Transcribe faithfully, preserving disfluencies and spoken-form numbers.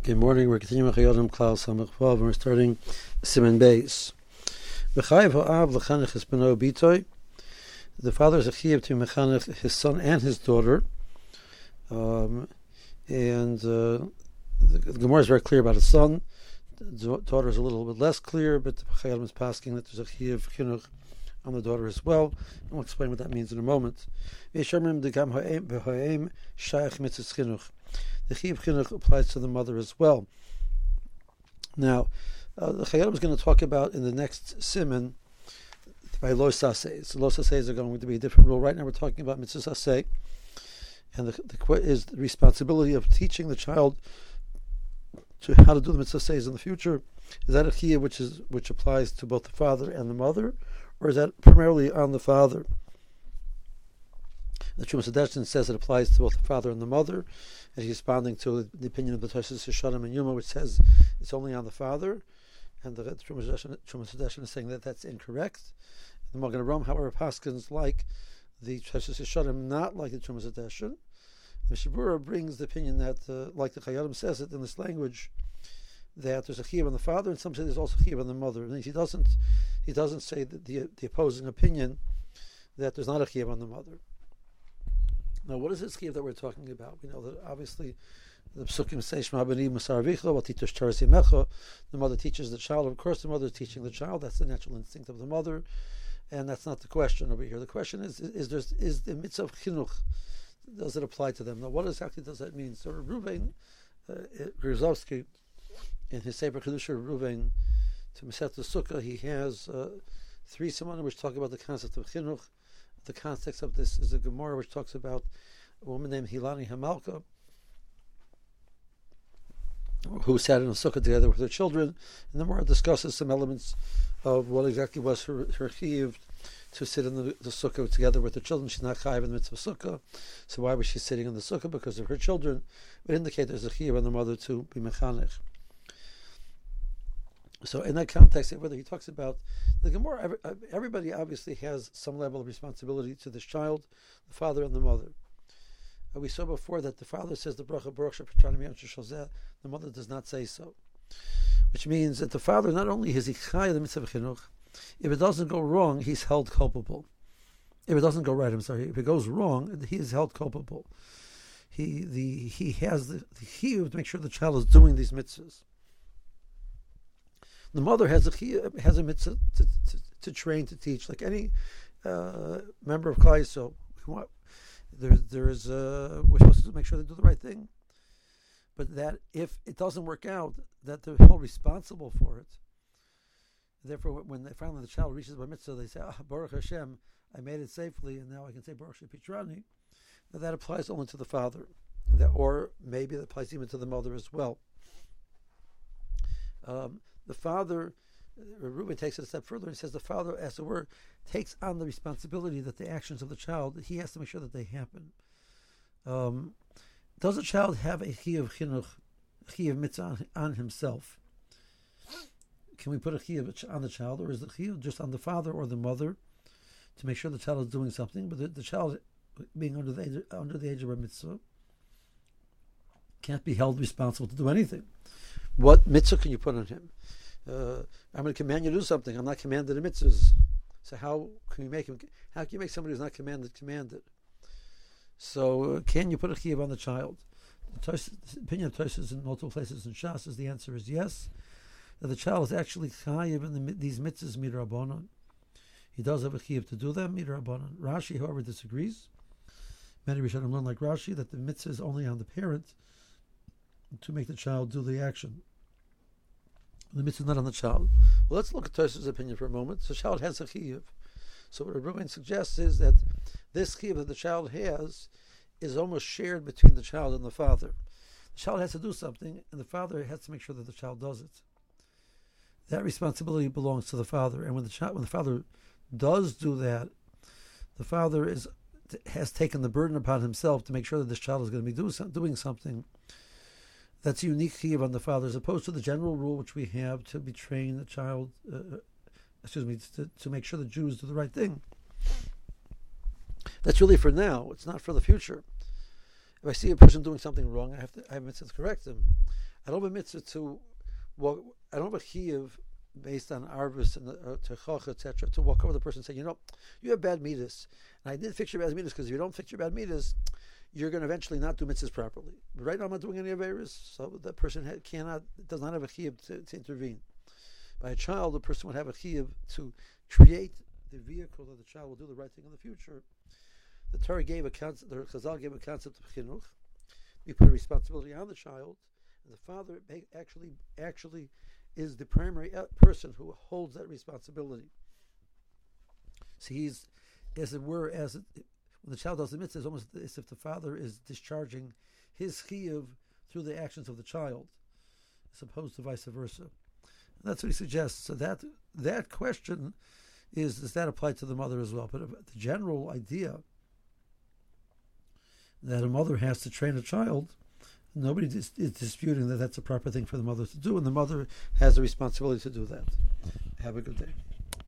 Good morning. We're continuing Chayodim Klal Samach Vav, and we're starting Siman Beis. V'chayev ha'av l'chanech es beno bitoy. The father is a chayev to mechanech his son and his daughter. Um, and uh, the, the Gemara is very clear about his son. The daughter is a little bit less clear, but the Chayodim is pasking that there's a chayev chinuch on the daughter as well. And we'll explain what that means in a moment. The Chiyav Chinuch applies to the mother as well. Now, uh, the Chayyim is going to talk about in the next siman by Lo Saseis. Lo Saseis are going to be a different rule. Right now we're talking about Mitzvah Saseh, and the, the is the responsibility of teaching the child to how to do the Mitzvah Saseh in the future. Is that a Chiyav which is which applies to both the father and the mother, or is that primarily on the father? The Trumas Hadeshin says it applies to both the father and the mother, and he's responding to the opinion of the Tosfos Yeshanim and Yuma, which says it's only on the father, and the Trumas Hadeshin is saying that that's incorrect. The Magen Avraham, however, paskins like the Tosfos Yeshanim, not like the Trumas Hadeshin. The Shabura brings the opinion that, uh, like the Chayyim says it in this language, that there's a chiyuv on the father, and some say there's also a chiyuv on the mother. And he doesn't, he doesn't say that the the opposing opinion that there's not a chiyuv on the mother. Now, what is this chiyuv that we're talking about? We know that obviously the psukim say Shema b'ni Masar Avicha v'titush Taras Yimecha. The mother teaches the child. Of course, the mother is teaching the child. That's the natural instinct of the mother, and that's not the question over here. The question is: Is there is the mitzvah of chinuch? Does it apply to them? Now, what exactly does that mean? So, Reuven uh, Grozovsky, in his Sefer Kedusha Reuven to Masechet Sukkah, he has uh, three simanim which talk about the concept of chinuch. The context of this is a Gemara which talks about a woman named Hilani Hamalka who sat in a sukkah together with her children, and the Gemara discusses some elements of what exactly was her, her chiyuv to sit in the, the sukkah together with her children. She's not chayiv in the mitzvah sukkah, so why was she sitting in the sukkah? Because of her children. It would indicate there's a chiyuv on the mother to be mechanech. So in that context, whether he talks about the Gemara, everybody obviously has some level of responsibility to this child, the father and the mother. Uh, we saw before that the father says the bracha baruch she'patran mi'amshu shozeh, the mother does not say so, which means that the father not only is he chayav the mitzvah chinuch, if it doesn't go wrong, he's held culpable. If it doesn't go right, I'm sorry, if it goes wrong, he is held culpable. He the he has the, the chiyuv to make sure the child is doing these mitzvahs. The mother has a has a mitzvah to, to, to train, to teach, like any uh, member of Klal Yisrael. So there, there is uh, we're supposed to make sure they do the right thing, but that if it doesn't work out, that they're held responsible for it. Therefore, when they, finally the child reaches bar mitzvah, they say, ah, Baruch Hashem, I made it safely, and now I can say Baruch Shepitrani. Now that applies only to the father, that, or maybe that applies even to the mother as well. Um, The father, Reuben takes it a step further and says the father, as it were, takes on the responsibility that the actions of the child, he has to make sure that they happen. Um, does a child have a chiyuv chinuch, chiyuv mitzvah on, on himself? Can we put a chiyuv on the child, or is the chiyuv just on the father or the mother to make sure the child is doing something? But the, the child, being under the age, under the age of a mitzvah, can't be held responsible to do anything. What mitzvah can you put on him? Uh, I'm going to command you to do something. I'm not commanded in mitzvahs. So how can you make him? How can you make somebody who's not commanded commanded? So uh, can you put a chiyuv on the child? The opinion of Tosfos in multiple places in Shas is the answer is yes. That the child is actually chayiv in the, these mitzvahs midrabanan. He does have a chiyuv to do them midrabanan. Rashi, however, disagrees. Many Rishonim learn like Rashi that the mitzvah is only on the parent to make the child do the action. The mitzvah is not on the child. Well, let's look at Tosfos' opinion for a moment. So the child has a chiyuv. So what Reuben suggests is that this chiyuv that the child has is almost shared between the child and the father. The child has to do something, and the father has to make sure that the child does it. That responsibility belongs to the father. And when the child, when the father does do that, the father is has taken the burden upon himself to make sure that this child is going to be do, doing something that's a unique chiyuv on the father, as opposed to the general rule which we have to be trained the child, uh, excuse me, to, to make sure the Jews do the right thing. That's really for now. It's not for the future. If I see a person doing something wrong, I have to I have mitzvah to correct him. I don't have a mitzvah to walk. I don't have a chiyuv based on arvis and uh, techoch, et cetera, to walk over the person and say, you know, you have bad midas, and I did fix your bad midas because if you don't fix your bad midas, you're going to eventually not do mitzvahs properly. But right now, I'm not doing any averis, so that person ha- cannot, does not have a chiyuv to, to intervene. By a child, the person would have a chiyuv to create the vehicle that the child will do the right thing in the future. The Torah gave a concept, the Chazal gave a concept of chinuch. We put a responsibility on the child, and the father actually actually is the primary person who holds that responsibility. So he's, as it were, as it, when the child does the mitzvah, it's almost as if the father is discharging his chiyuv through the actions of the child, as opposed to vice versa. And that's what he suggests. So that that question is, does that apply to the mother as well? But the general idea that a mother has to train a child, nobody is, is disputing that that's a proper thing for the mother to do, and the mother has the responsibility to do that. Have a good day.